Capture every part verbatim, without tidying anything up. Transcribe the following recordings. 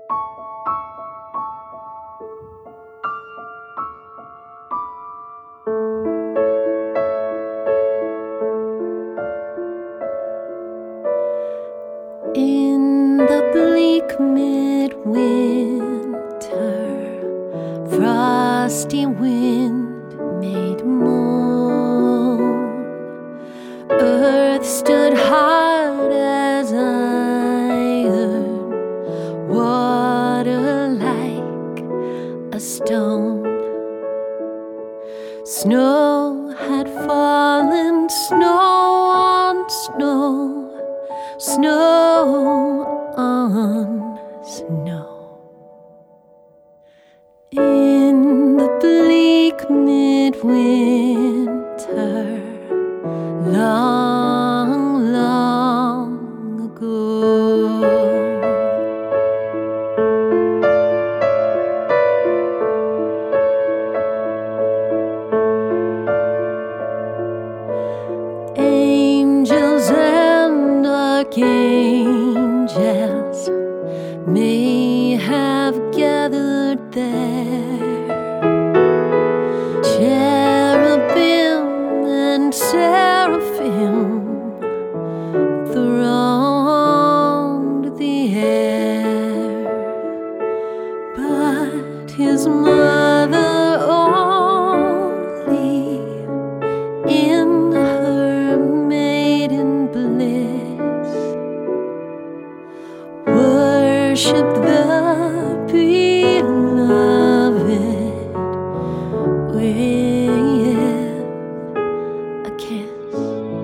In the bleak midwinter, frosty wind made moan. Earth stood hard as iron, water like a stone. Snow had fallen, snow on snow, snow on snow. In the bleak midwinter, long, long ago. Angels and archangels may have gathered there, cherubim and seraphim thronged the air, but his mother only in her maiden bliss worshipped the beloved with a kiss.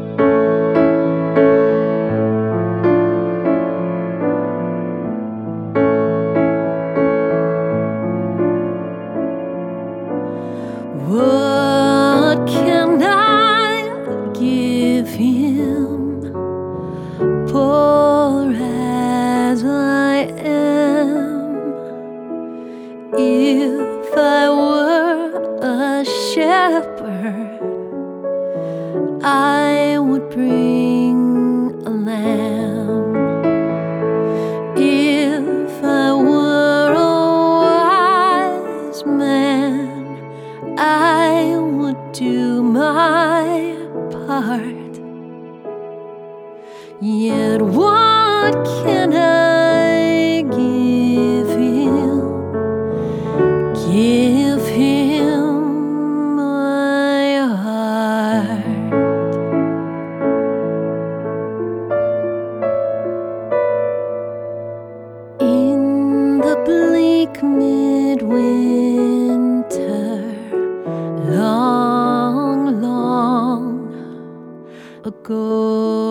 What can I give him, poor as I am? If I were a shepherd, I would bring a lamb. If I were a wise man, I would do my part. Yet what can I give him? Give him my heart. In the bleak midwinter, long, long ago.